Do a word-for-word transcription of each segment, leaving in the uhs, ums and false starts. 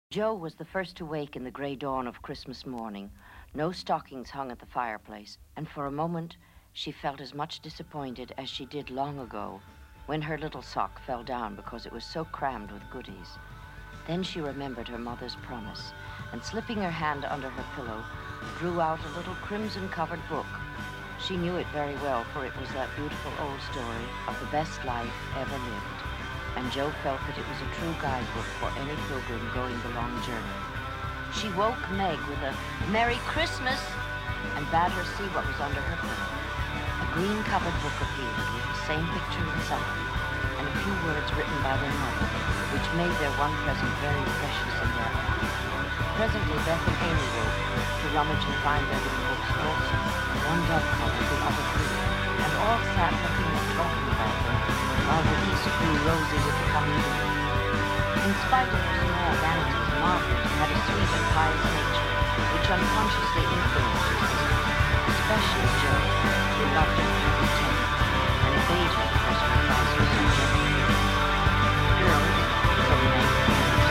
Jo was the first to wake in the grey dawn of Christmas morning. No stockings hung at the fireplace, and for a moment she felt as much disappointed as she did long ago when her little sock fell down because it was so crammed with goodies. Then she remembered her mother's promise, and slipping her hand under her pillow, drew out a little crimson-covered book. She knew it very well, for it was that beautiful old story of the best life ever lived. And Jo felt that it was a true guidebook for any pilgrim going the long journey. She woke Meg with a "Merry Christmas" and bade her see what was under her pillow. A green-covered book appeared with the same picture inside, and a few words written by their mother, which made their one present very precious in their eyes. Presently, Beth and Amy woke to rummage and find their little books also. One dove-covered, the other blue, and all sat looking and talking about them, while the east grew rosy with the coming day. In spite of her small vanities, Margaret had a sweet and pious nature, which unconsciously influenced her sister, especially Jo, who loved her very tenderly, and obeyed her because her advice was so gentle. Girls, so the name of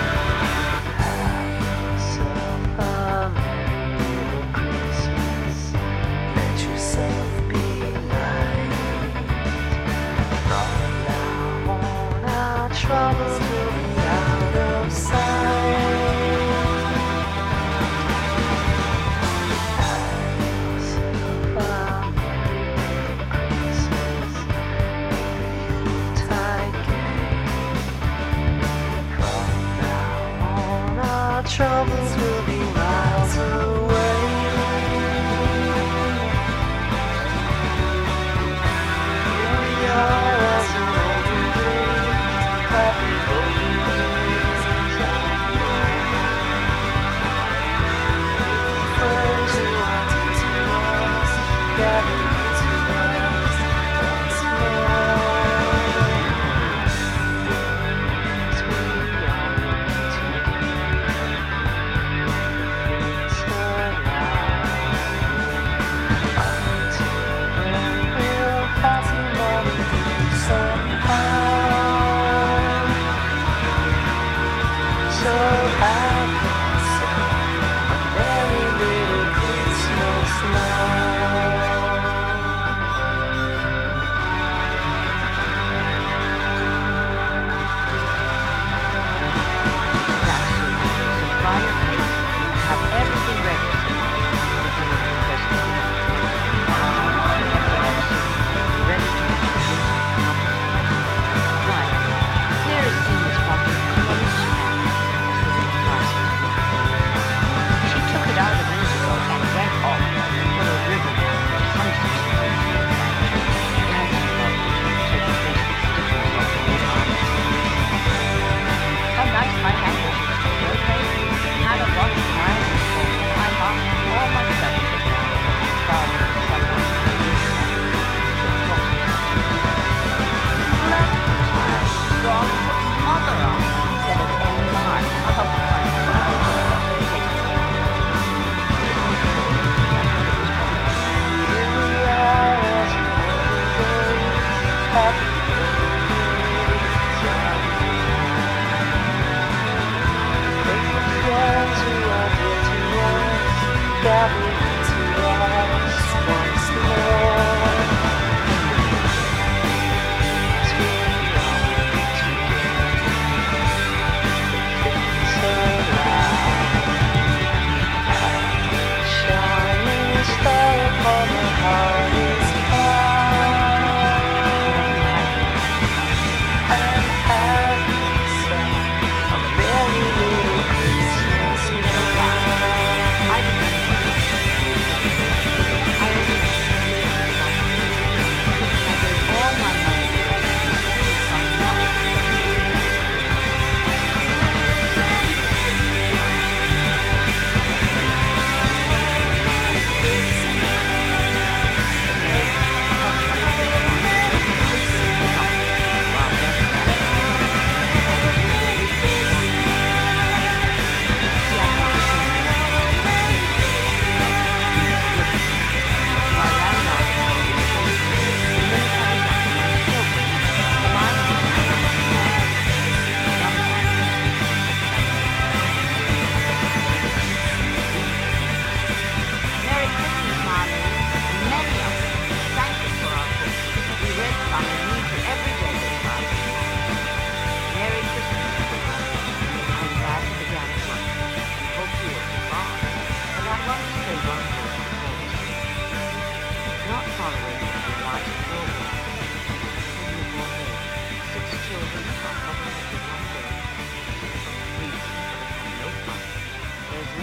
troubles will be out of sight. Have a Christmas, Yuletide game. From now on, our troubles will be miles away. Here we are as an older day. Happy holidays, friends who are dear to us, gathering to us once more. As we are together, the things are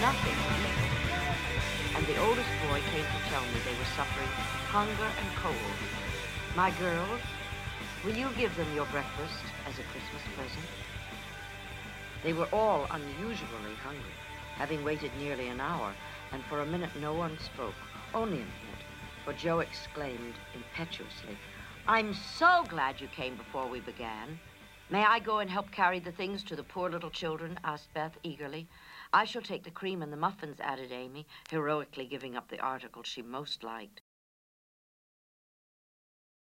nothing to eat. And the oldest boy came to tell me they were suffering hunger and cold. My girls, will you give them your breakfast as a Christmas present? They were all unusually hungry, having waited nearly an hour, and for a minute no one spoke, only a minute, for Joe exclaimed impetuously, "I'm so glad you came before we began." "May I go and help carry the things to the poor little children?" asked Beth eagerly. "I shall take the cream and the muffins," added Amy, heroically giving up the article she most liked.